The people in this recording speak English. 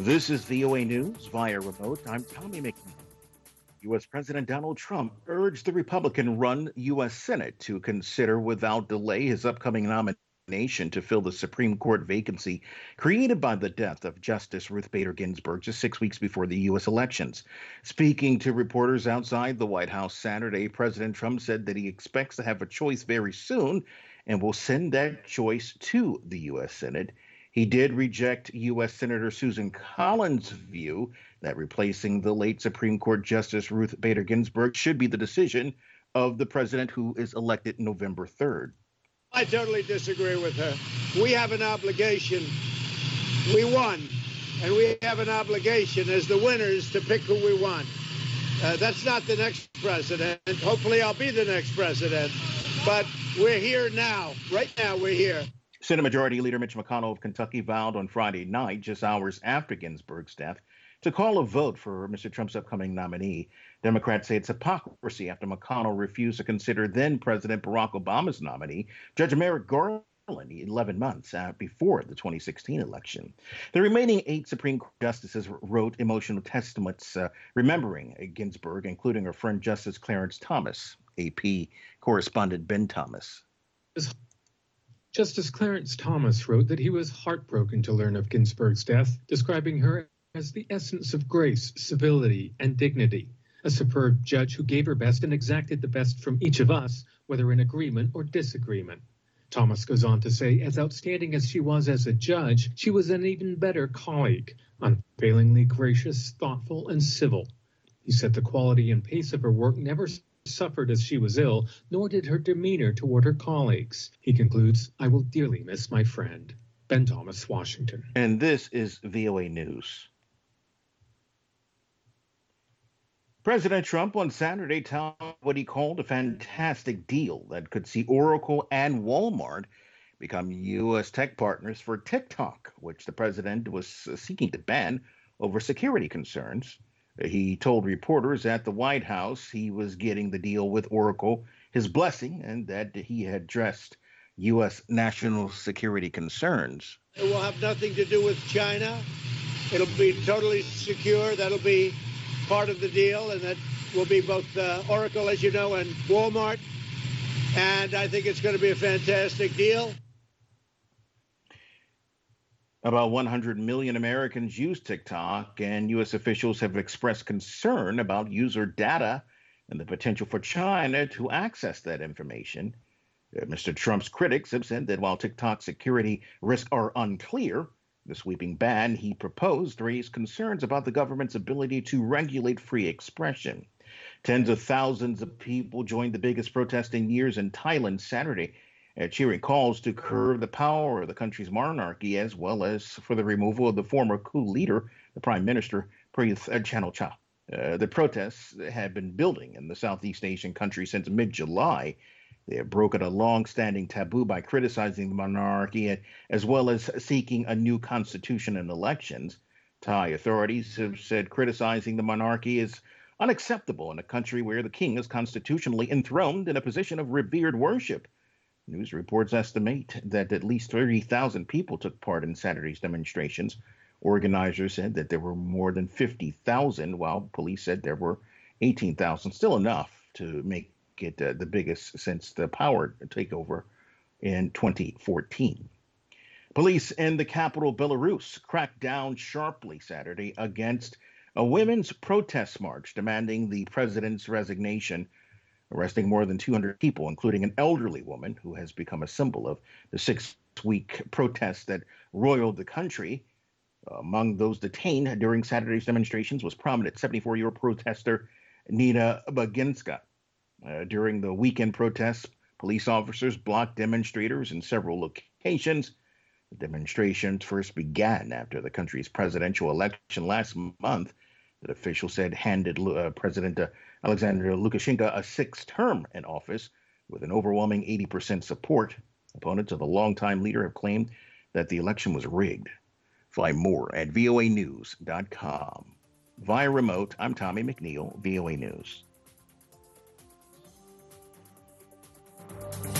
This is VOA News via remote. I'm Tommy McNeil. U.S. President Donald Trump urged the Republican run U.S. Senate to consider without delay his upcoming nomination to fill the Supreme Court vacancy created by the death of Justice Ruth Bader Ginsburg just 6 weeks before the U.S. elections. Speaking to reporters outside the White House Saturday, President Trump said that he expects to have a choice very soon and will send that choice to the U.S. Senate. He did reject U.S. Senator Susan Collins' view that replacing the late Supreme Court Justice Ruth Bader Ginsburg should be the decision of the president who is elected November 3rd. I totally disagree with her. We have an obligation. We won, and we have an obligation as the winners to pick who we want. That's not the next president. Hopefully I'll be the next president. But we're here now. Right now we're here. Senate Majority Leader Mitch McConnell of Kentucky vowed on Friday night, just hours after Ginsburg's death, to call a vote for Mr. Trump's upcoming nominee. Democrats say it's hypocrisy after McConnell refused to consider then-President Barack Obama's nominee, Judge Merrick Garland, 11 months before the 2016 election. The remaining 8 Supreme Court justices wrote emotional testaments remembering Ginsburg, including her friend Justice Clarence Thomas. AP correspondent Ben Thomas. Justice Clarence Thomas wrote that he was heartbroken to learn of Ginsburg's death, describing her as the essence of grace, civility, and dignity, a superb judge who gave her best and exacted the best from each of us, whether in agreement or disagreement. Thomas goes on to say, as outstanding as she was as a judge, she was an even better colleague, unfailingly gracious, thoughtful, and civil. He said the quality and pace of her work never suffered as she was ill, nor did her demeanor toward her colleagues. He concludes, I will dearly miss my friend. Ben Thomas, Washington. And this is VOA News. President Trump on Saturday touted what he called a fantastic deal that could see Oracle and Walmart become U.S. tech partners for TikTok, which the president was seeking to ban over security concerns. He told reporters at the White House he was getting the deal with Oracle his blessing and that he had addressed U.S. national security concerns. It will have nothing to do with China. It'll be totally secure. That'll be part of the deal, and that will be both Oracle, as you know, and Walmart. And I think it's going to be a fantastic deal. About 100 million Americans use TikTok, and U.S. officials have expressed concern about user data and the potential for China to access that information. Mr. Trump's critics have said that while TikTok's security risks are unclear, the sweeping ban he proposed raised concerns about the government's ability to regulate free expression. Tens of thousands of people joined the biggest protest in years in Thailand Saturday, cheering calls to curb the power of the country's monarchy, as well as for the removal of the former coup leader, the Prime Minister, Prayuth Chan-o-cha. The protests have been building in the Southeast Asian country since mid-July. They have broken a long-standing taboo by criticizing the monarchy, as well as seeking a new constitution and elections. Thai authorities have said criticizing the monarchy is unacceptable in a country where the king is constitutionally enthroned in a position of revered worship. News reports estimate that at least 30,000 people took part in Saturday's demonstrations. Organizers said that there were more than 50,000, while police said there were 18,000, still enough to make it the biggest since the power takeover in 2014. Police in the capital, Belarus, cracked down sharply Saturday against a women's protest march demanding the president's resignation, arresting more than 200 people, including an elderly woman who has become a symbol of the 6-week protests that roiled the country. Among those detained during Saturday's demonstrations was prominent 74-year-old protester Nina Baginska. During the weekend protests, police officers blocked demonstrators in several locations. The demonstrations first began after the country's presidential election last month that officials said handed President Alexander Lukashenko a 6th term in office with an overwhelming 80% support. Opponents of the longtime leader have claimed that the election was rigged. Find more at voanews.com. Via remote, I'm Tommy McNeil, VOA News.